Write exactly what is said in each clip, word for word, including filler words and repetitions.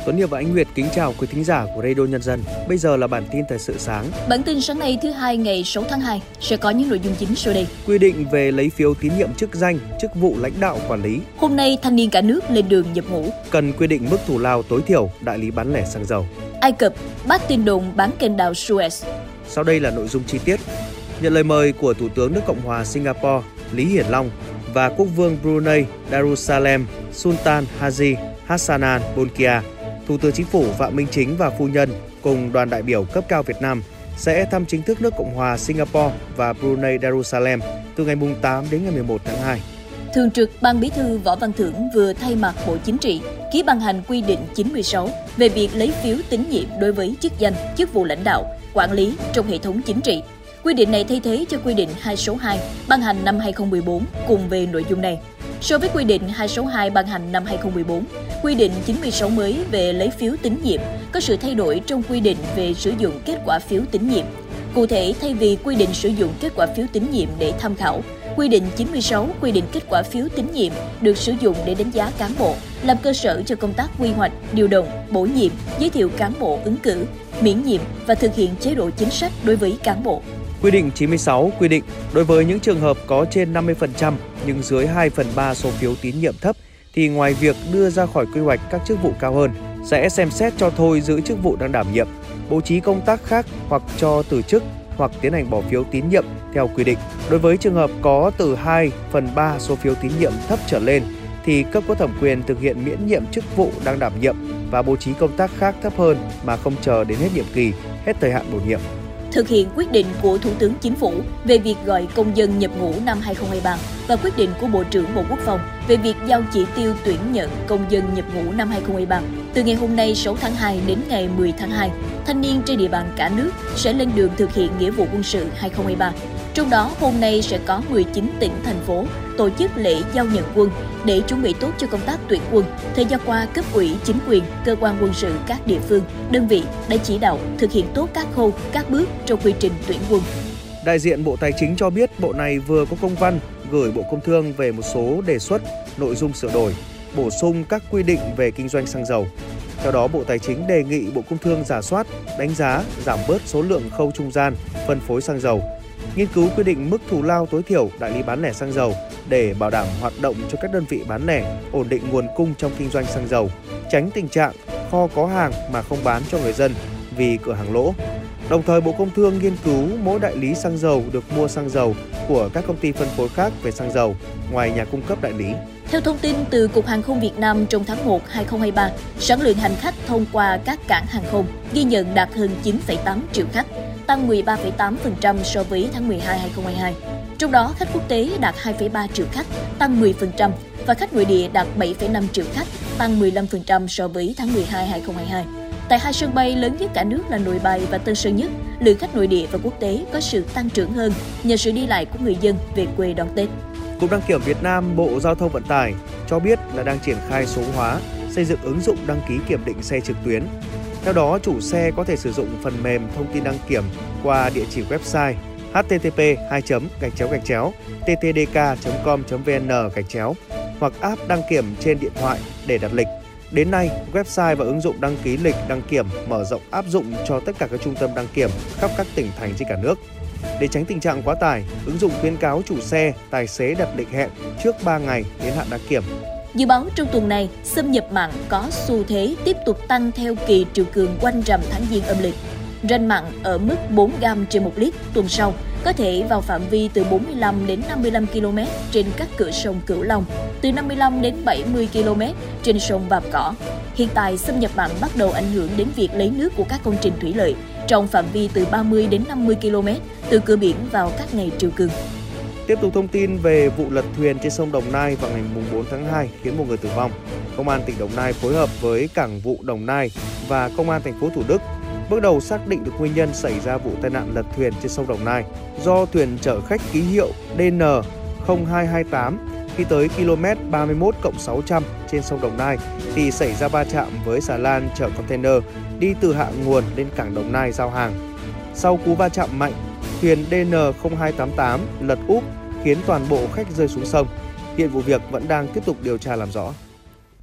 Tuấn Hiệp và Anh Nguyệt kính chào quý thính giả của Radio Nhân dân. Bây giờ là bản tin thời sự sáng. Bản tin sáng nay thứ hai ngày sáu tháng hai sẽ có những nội dung chính sau đây. Quy định về lấy phiếu tín nhiệm chức danh, chức vụ lãnh đạo quản lý. Hôm nay thanh niên cả nước lên đường nhập ngũ. Cần quy định mức thù lao tối thiểu đại lý bán lẻ xăng dầu. Ai Cập bác tin đồn bán kênh đào Suez. Sau đây là nội dung chi tiết. Nhận lời mời của Thủ tướng nước Cộng hòa Singapore Lý Hiển Long và Quốc vương Brunei Darussalam Sultan Haji Hassanan Bolkiah, Thủ tướng Chính phủ Phạm Minh Chính và phu nhân cùng đoàn đại biểu cấp cao Việt Nam sẽ thăm chính thức nước Cộng hòa Singapore và Brunei Darussalam từ ngày tám đến ngày mười một tháng hai. Thường trực Ban Bí thư Võ Văn Thưởng vừa thay mặt Bộ Chính trị ký ban hành quy định chín mươi sáu về việc lấy phiếu tín nhiệm đối với chức danh, chức vụ lãnh đạo, quản lý trong hệ thống chính trị. Quy định này thay thế cho quy định hai số hai ban hành năm hai không một bốn cùng về nội dung này. So với quy định hai số hai ban hành năm hai không một bốn, quy định chín mươi sáu mới về lấy phiếu tín nhiệm có sự thay đổi trong quy định về sử dụng kết quả phiếu tín nhiệm. Cụ thể, thay vì quy định sử dụng kết quả phiếu tín nhiệm để tham khảo, quy định chín mươi sáu quy định kết quả phiếu tín nhiệm được sử dụng để đánh giá cán bộ, làm cơ sở cho công tác quy hoạch, điều động, bổ nhiệm, giới thiệu cán bộ ứng cử, miễn nhiệm và thực hiện chế độ chính sách đối với cán bộ. Quy định chín mươi sáu quy định đối với những trường hợp có trên năm mươi phần trăm nhưng dưới hai phần ba số phiếu tín nhiệm thấp thì ngoài việc đưa ra khỏi quy hoạch các chức vụ cao hơn, sẽ xem xét cho thôi giữ chức vụ đang đảm nhiệm, bố trí công tác khác hoặc cho từ chức hoặc tiến hành bỏ phiếu tín nhiệm theo quy định. Đối với trường hợp có từ hai phần ba số phiếu tín nhiệm thấp trở lên thì cấp có thẩm quyền thực hiện miễn nhiệm chức vụ đang đảm nhiệm và bố trí công tác khác thấp hơn mà không chờ đến hết nhiệm kỳ, hết thời hạn bổ nhiệm. Thực hiện quyết định của Thủ tướng Chính phủ về việc gọi công dân nhập ngũ năm hai không hai ba và quyết định của Bộ trưởng Bộ Quốc phòng về việc giao chỉ tiêu tuyển nhận công dân nhập ngũ năm hai không hai ba. Từ ngày hôm nay sáu tháng hai đến ngày mười tháng hai, thanh niên trên địa bàn cả nước sẽ lên đường thực hiện nghĩa vụ quân sự hai không hai ba. Trong đó, hôm nay sẽ có mười chín tỉnh, thành phố tổ chức lễ giao nhận quân để chuẩn bị tốt cho công tác tuyển quân. Thời gian qua, cấp ủy, chính quyền, cơ quan quân sự các địa phương, đơn vị đã chỉ đạo thực hiện tốt các khâu, các bước trong quy trình tuyển quân. Đại diện Bộ Tài chính cho biết Bộ này vừa có công văn gửi Bộ Công Thương về một số đề xuất, nội dung sửa đổi, bổ sung các quy định về kinh doanh xăng dầu. Theo đó, Bộ Tài chính đề nghị Bộ Công Thương rà soát, đánh giá, giảm bớt số lượng khâu trung gian, phân phối xăng dầu, nghiên cứu quy định mức thù lao tối thiểu đại lý bán lẻ xăng dầu để bảo đảm hoạt động cho các đơn vị bán lẻ, ổn định nguồn cung trong kinh doanh xăng dầu, tránh tình trạng kho có hàng mà không bán cho người dân vì cửa hàng lỗ. Đồng thời, Bộ Công Thương nghiên cứu mỗi đại lý xăng dầu được mua xăng dầu của các công ty phân phối khác về xăng dầu ngoài nhà cung cấp đại lý. Theo thông tin từ Cục Hàng không Việt Nam, trong tháng một hai không hai ba, sản lượng hành khách thông qua các cảng hàng không ghi nhận đạt hơn chín phẩy tám triệu khách, tăng mười ba phẩy tám phần trăm so với tháng mười hai hai không hai hai. Trong đó, khách quốc tế đạt hai phẩy ba triệu khách, tăng mười phần trăm và khách nội địa đạt bảy phẩy năm triệu khách, tăng mười lăm phần trăm so với tháng mười hai hai không hai hai. Tại hai sân bay lớn nhất cả nước là Nội Bài và Tân Sơn Nhất, lượng khách nội địa và quốc tế có sự tăng trưởng hơn nhờ sự đi lại của người dân về quê đón Tết. Cục Đăng kiểm Việt Nam, Bộ Giao thông Vận tải cho biết là đang triển khai số hóa, xây dựng ứng dụng đăng ký kiểm định xe trực tuyến. Theo đó, chủ xe có thể sử dụng phần mềm thông tin đăng kiểm qua địa chỉ website h t t p hai gạch chéo gạch chéo t t d k chấm com chấm v n gạch chéo hoặc app đăng kiểm trên điện thoại để đặt lịch. Đến nay, website và ứng dụng đăng ký lịch đăng kiểm mở rộng áp dụng cho tất cả các trung tâm đăng kiểm khắp các tỉnh thành trên cả nước. Để tránh tình trạng quá tải, ứng dụng khuyến cáo chủ xe, tài xế đặt lịch hẹn trước ba ngày đến hạn đăng kiểm. Dự báo trong tuần này, xâm nhập mặn có xu thế tiếp tục tăng theo kỳ triều cường quanh rằm tháng Giêng âm lịch. Ranh mặn ở mức bốn gam trên một lít tuần sau có thể vào phạm vi từ bốn mươi lăm đến năm mươi lăm ki lô mét trên các cửa sông Cửu Long, từ năm mươi lăm đến bảy mươi ki lô mét trên sông Vàm Cỏ. Hiện tại, xâm nhập mặn bắt đầu ảnh hưởng đến việc lấy nước của các công trình thủy lợi trong phạm vi từ ba mươi đến năm mươi ki lô mét từ cửa biển vào các ngày triều cường. Tiếp tục thông tin về vụ lật thuyền trên sông Đồng Nai vào ngày bốn tháng hai khiến một người tử vong. Công an tỉnh Đồng Nai phối hợp với Cảng vụ Đồng Nai và Công an thành phố Thủ Đức bước đầu xác định được nguyên nhân xảy ra vụ tai nạn lật thuyền trên sông Đồng Nai do thuyền chở khách ký hiệu D N không hai hai tám khi tới km ba mươi mốt cộng sáu trăm trên sông Đồng Nai thì xảy ra va chạm với xà lan chở container đi từ hạ nguồn lên cảng Đồng Nai giao hàng. Sau cú va chạm mạnh, thuyền D N không hai tám tám lật úp khiến toàn bộ khách rơi xuống sông. Hiện vụ việc vẫn đang tiếp tục điều tra làm rõ.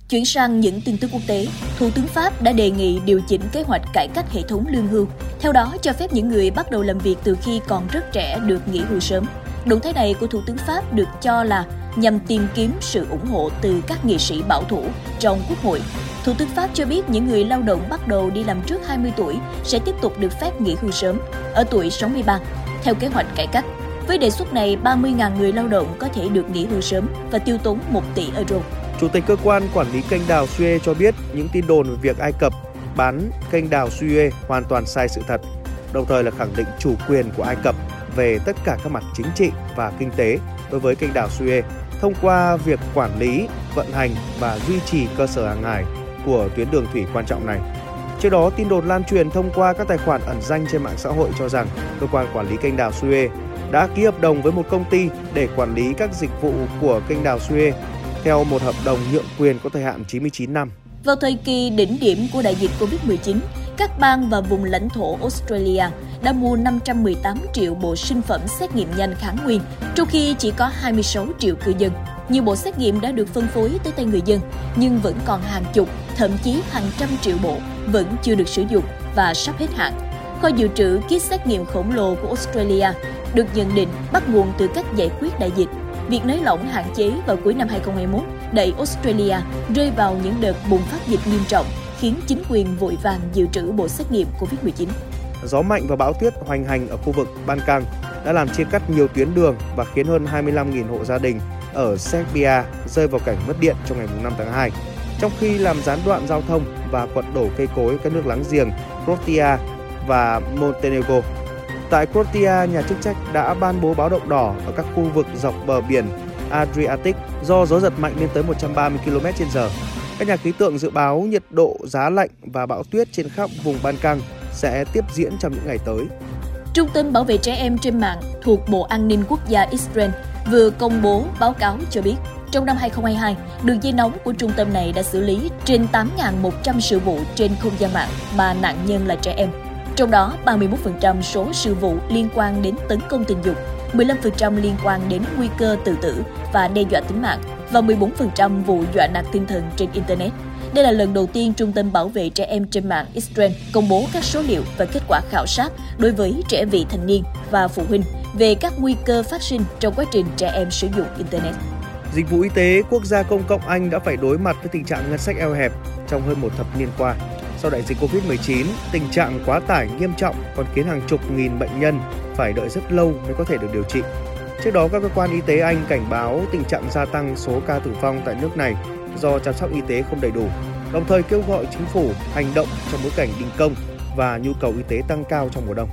Chuyển sang những tin tức quốc tế, Thủ tướng Pháp đã đề nghị điều chỉnh kế hoạch cải cách hệ thống lương hưu, theo đó cho phép những người bắt đầu làm việc từ khi còn rất trẻ được nghỉ hưu sớm. Động thái này của Thủ tướng Pháp được cho là nhằm tìm kiếm sự ủng hộ từ các nghị sĩ bảo thủ trong Quốc hội. Thủ tướng Pháp cho biết những người lao động bắt đầu đi làm trước hai mươi tuổi sẽ tiếp tục được phép nghỉ hưu sớm, ở tuổi sáu mươi ba, theo kế hoạch cải cách. Với đề xuất này, ba mươi nghìn người lao động có thể được nghỉ hưu sớm và tiêu tốn một tỷ euro. Chủ tịch cơ quan quản lý kênh đào Suez cho biết những tin đồn về việc Ai Cập bán kênh đào Suez hoàn toàn sai sự thật, đồng thời là khẳng định chủ quyền của Ai Cập về tất cả các mặt chính trị và kinh tế đối với kênh đào Suez thông qua việc quản lý, vận hành và duy trì cơ sở hàng hải của tuyến đường thủy quan trọng này. Trước đó, tin đồn lan truyền thông qua các tài khoản ẩn danh trên mạng xã hội cho rằng cơ quan quản lý kênh đào Suez đã ký hợp đồng với một công ty để quản lý các dịch vụ của kênh đào Suez theo một hợp đồng nhượng quyền có thời hạn chín mươi chín năm. Vào thời kỳ đỉnh điểm của đại dịch covid mười chín, các bang và vùng lãnh thổ Australia đã mua năm trăm mười tám triệu bộ sinh phẩm xét nghiệm nhanh kháng nguyên, trong khi chỉ có hai mươi sáu triệu cư dân. Nhiều bộ xét nghiệm đã được phân phối tới tay người dân, nhưng vẫn còn hàng chục, thậm chí hàng trăm triệu bộ vẫn chưa được sử dụng và sắp hết hạn. Kho dự trữ kit xét nghiệm khổng lồ của Australia được nhận định bắt nguồn từ cách giải quyết đại dịch. Việc nới lỏng hạn chế vào cuối năm hai không hai mốt đẩy Australia rơi vào những đợt bùng phát dịch nghiêm trọng, khiến chính quyền vội vàng dự trữ bộ xét nghiệm covid mười chín. Gió mạnh và bão tuyết hoành hành ở khu vực Ban Căng đã làm chia cắt nhiều tuyến đường và khiến hơn hai mươi lăm nghìn hộ gia đình ở Serbia rơi vào cảnh mất điện trong ngày năm tháng hai, trong khi làm gián đoạn giao thông và quật đổ cây cối các nước láng giềng Croatia và Montenegro. Tại Croatia, nhà chức trách đã ban bố báo động đỏ ở các khu vực dọc bờ biển Adriatic do gió giật mạnh lên tới một trăm ba mươi ki lô mét trên giờ. Các nhà khí tượng dự báo nhiệt độ, giá lạnh và bão tuyết trên khắp vùng Ban Căng sẽ tiếp diễn trong những ngày tới. Trung tâm bảo vệ trẻ em trên mạng thuộc Bộ An ninh Quốc gia Israel vừa công bố báo cáo cho biết, trong năm hai không hai hai, đường dây nóng của trung tâm này đã xử lý trên tám nghìn một trăm sự vụ trên không gian mạng mà nạn nhân là trẻ em. Trong đó, ba mươi mốt phần trăm số sự vụ liên quan đến tấn công tình dục, mười lăm phần trăm liên quan đến nguy cơ tự tử và đe dọa tính mạng và mười bốn phần trăm vụ dọa nạt tinh thần trên Internet. Đây là lần đầu tiên Trung tâm bảo vệ trẻ em trên mạng Israel công bố các số liệu và kết quả khảo sát đối với trẻ vị thành niên và phụ huynh về các nguy cơ phát sinh trong quá trình trẻ em sử dụng Internet. Dịch vụ y tế quốc gia công cộng Anh đã phải đối mặt với tình trạng ngân sách eo hẹp trong hơn một thập niên qua. Sau đại dịch covid mười chín, tình trạng quá tải nghiêm trọng còn khiến hàng chục nghìn bệnh nhân phải đợi rất lâu mới có thể được điều trị. Trước đó, các cơ quan y tế Anh cảnh báo tình trạng gia tăng số ca tử vong tại nước này do chăm sóc y tế không đầy đủ, đồng thời kêu gọi chính phủ hành động trong bối cảnh đình công và nhu cầu y tế tăng cao trong mùa đông.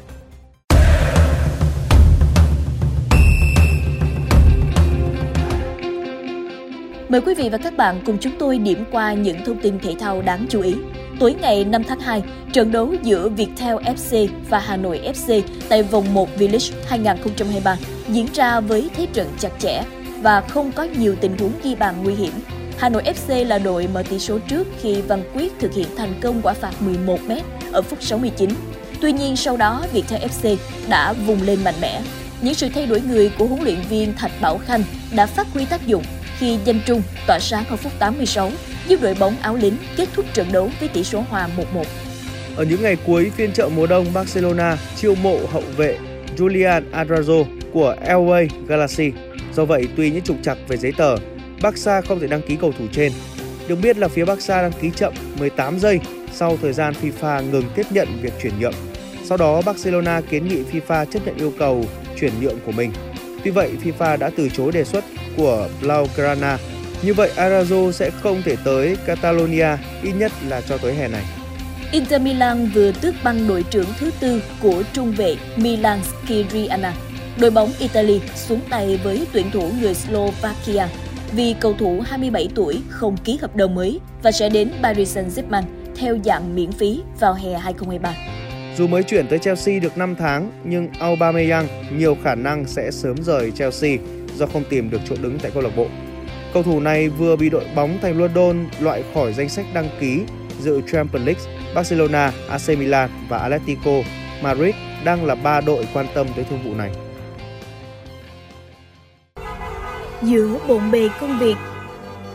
Mời quý vị và các bạn cùng chúng tôi điểm qua những thông tin thể thao đáng chú ý. Tối ngày năm tháng hai, trận đấu giữa Viettel ép xê và Hà Nội ép xê tại vòng một V-League hai không hai ba diễn ra với thế trận chặt chẽ và không có nhiều tình huống ghi bàn nguy hiểm. Hà Nội ép xê là đội mở tỷ số trước khi Văn Quyết thực hiện thành công quả phạt mười một mét ở phút sáu mươi chín. Tuy nhiên sau đó Viettel ép xê đã vùng lên mạnh mẽ. Những sự thay đổi người của huấn luyện viên Thạch Bảo Khanh đã phát huy tác dụng khi Danh Trung tỏa sáng ở phút tám mươi sáu, giúp đội bóng áo lính kết thúc trận đấu với tỷ số hòa một một. Ở những ngày cuối phiên chợ mùa đông, Barcelona chiêu mộ hậu vệ Julian Araujo của lờ a Galaxy. Do vậy, tuy những trục trặc về giấy tờ, Barca không thể đăng ký cầu thủ trên. Được biết là phía Barca đăng ký chậm mười tám giây sau thời gian FIFA ngừng tiếp nhận việc chuyển nhượng. Sau đó, Barcelona kiến nghị FIFA chấp nhận yêu cầu chuyển nhượng của mình. Tuy vậy, FIFA đã từ chối đề xuất của Blaugrana. Như vậy, Araujo sẽ không thể tới Catalonia, ít nhất là cho tới hè này. Inter Milan vừa tước băng đội trưởng thứ tư của trung vệ Milan Skriniar. Đội bóng Italy xuống tay với tuyển thủ người Slovakia vì cầu thủ hai mươi bảy tuổi không ký hợp đồng mới và sẽ đến Paris Saint-Germain theo dạng miễn phí vào hè hai không hai ba. Dù mới chuyển tới Chelsea được năm tháng, nhưng Aubameyang nhiều khả năng sẽ sớm rời Chelsea do không tìm được chỗ đứng tại câu lạc bộ. Cầu thủ này vừa bị đội bóng thành London loại khỏi danh sách đăng ký dự Champions League. Barcelona, a xê Milan và Atletico Madrid đang là ba đội quan tâm tới thương vụ này. Giữa bộn bề công việc,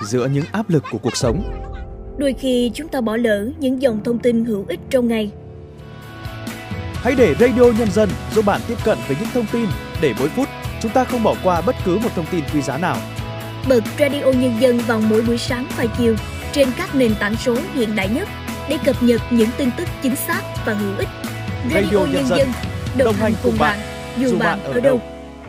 giữa những áp lực của cuộc sống. Đôi khi chúng ta bỏ lỡ những dòng thông tin hữu ích trong ngày. Hãy để Radio Nhân dân giúp bạn tiếp cận với những thông tin để mỗi phút chúng ta không bỏ qua bất cứ một thông tin quý giá nào. Bật Radio Nhân dân vào mỗi buổi sáng và chiều trên các nền tảng số hiện đại nhất để cập nhật những tin tức chính xác và hữu ích. Radio, Radio Nhân dân đồng, đồng hành cùng bạn, bạn dù bạn ở đâu.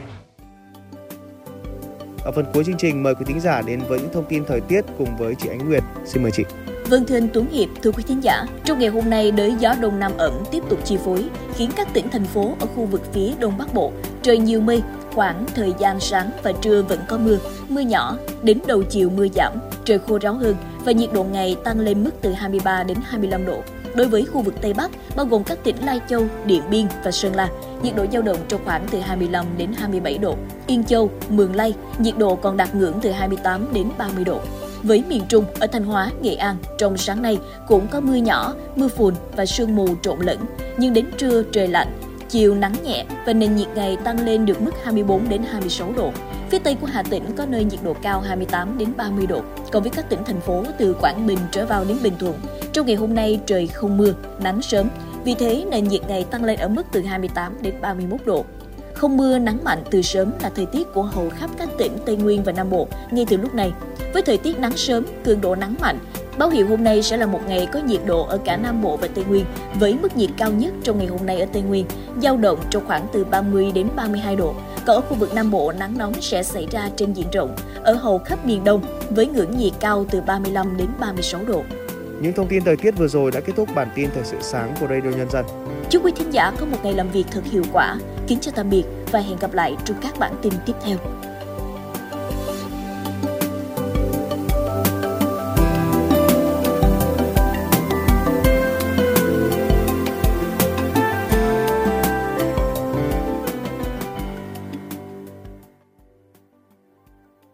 Ở phần cuối chương trình, mời quý thính giả đến với những thông tin thời tiết cùng với chị Ánh Nguyệt. Xin mời chị. Vâng, thưa anh Tuấn Hiệp, thưa quý thính giả, trong ngày hôm nay đới gió đông nam ẩm tiếp tục chi phối, khiến các tỉnh thành phố ở khu vực phía Đông Bắc Bộ trời nhiều mây, khoảng thời gian sáng và trưa vẫn có mưa, mưa nhỏ, đến đầu chiều mưa giảm, trời khô ráo hơn và nhiệt độ ngày tăng lên mức từ hai mươi ba đến hai mươi lăm độ. Đối với khu vực Tây Bắc, bao gồm các tỉnh Lai Châu, Điện Biên và Sơn La, nhiệt độ dao động trong khoảng từ hai mươi lăm đến hai mươi bảy độ. Yên Châu, Mường Lây, nhiệt độ còn đạt ngưỡng từ hai mươi tám đến ba mươi độ. Với miền Trung, ở Thanh Hóa, Nghệ An, trong sáng nay cũng có mưa nhỏ, mưa phùn và sương mù trộn lẫn, nhưng đến trưa trời lạnh, chiều nắng nhẹ và nền nhiệt ngày tăng lên được mức hai mươi bốn đến hai mươi sáu độ. Phía Tây của Hà Tĩnh có nơi nhiệt độ cao hai mươi tám đến ba mươi độ. Còn với các tỉnh thành phố từ Quảng Bình trở vào đến Bình Thuận, trong ngày hôm nay trời không mưa, nắng sớm. Vì thế nền nhiệt ngày tăng lên ở mức từ hai mươi tám đến ba mươi mốt độ. Không mưa, nắng mạnh từ sớm là thời tiết của hầu khắp các tỉnh Tây Nguyên và Nam Bộ ngay từ lúc này. Với thời tiết nắng sớm, cường độ nắng mạnh, báo hiệu hôm nay sẽ là một ngày có nhiệt độ ở cả Nam Bộ và Tây Nguyên, với mức nhiệt cao nhất trong ngày hôm nay ở Tây Nguyên dao động trong khoảng từ ba mươi đến ba mươi hai độ. Còn ở khu vực Nam Bộ, nắng nóng sẽ xảy ra trên diện rộng ở hầu khắp miền Đông với ngưỡng nhiệt cao từ ba mươi lăm đến ba mươi sáu độ. Những thông tin thời tiết vừa rồi đã kết thúc bản tin thời sự sáng của Radio Nhân dân. Chúc quý thính giả có một ngày làm việc thật hiệu quả. Kính chào tạm biệt và hẹn gặp lại trong các bản tin tiếp theo.